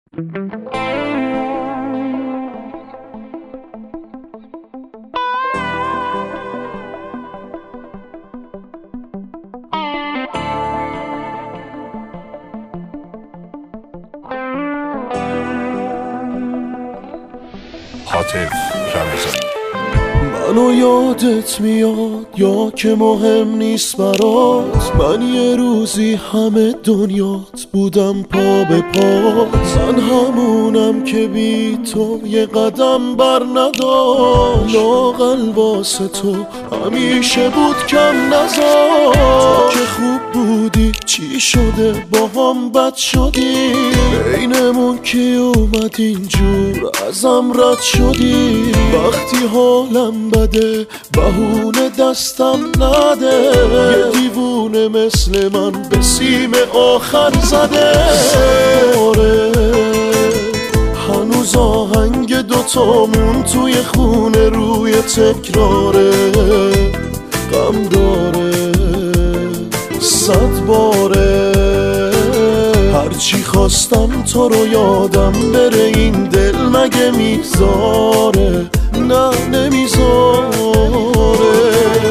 هاتف رمضانی. منو یادت میاد یا که مهم نیست برات؟ من یه روزی همه دنیات بودم پا به پات. من همونم که بی تو یه قدم بر نداشت. لااقل واسه تو همیشه بود کم نذاشت. که خوب بودی چی شده با هم بد شدی؟ بینمون کی اومد اینجور ازم رد شدی؟ وقتی حالم بده بهونه دستم نده. یه دیوونه مثل من به سیم آخر زده. آره هنوز آهنگ دوتامون توی خونه روی تکراره. غم داره 100 باره. هرچی خواستم تو رو یادم بره این دل مگه میذاره؟ نه نمیذاره.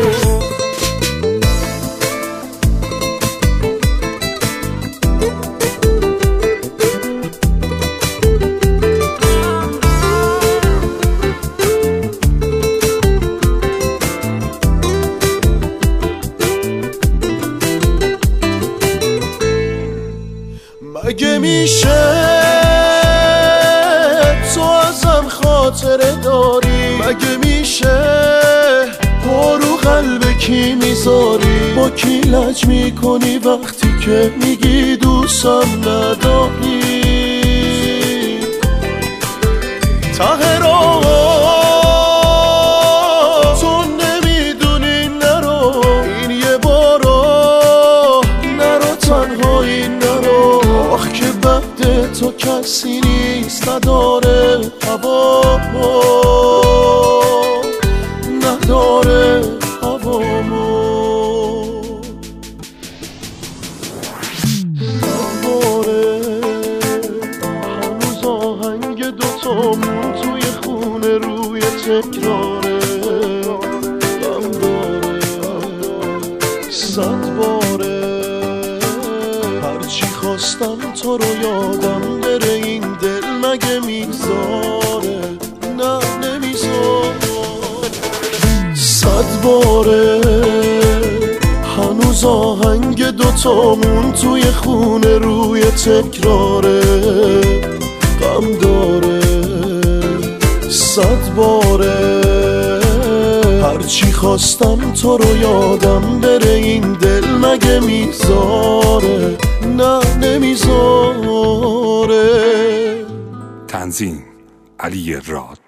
مگه میشه تو ازم خاطره داری؟ مگه میشه رو قلب کی میذاری؟ با کی لج میکنی وقتی که میگی دوستم نداری؟ ته راه تو نمیدونی نرو، این یه بارا نرو تنهایی نرو. آخ که بعد تو کسی نیست نداره هوامو، نداره هوامو. دوباره هنوز آهنگ دوتامون توی خونه روی تکراره. غم داره 100 باره. هرچی خواستم تو رو یادم بره این دل مگه میذاره؟ نه نمیذاره. 100 باره هنوز آهنگ دوتامون توی خونه روی تکراره. غم داره 100 باره. هرچی خواستم تو رو یادم بره این دل مگه میذاره؟ نه نمیذاره. تنظیم علی راد.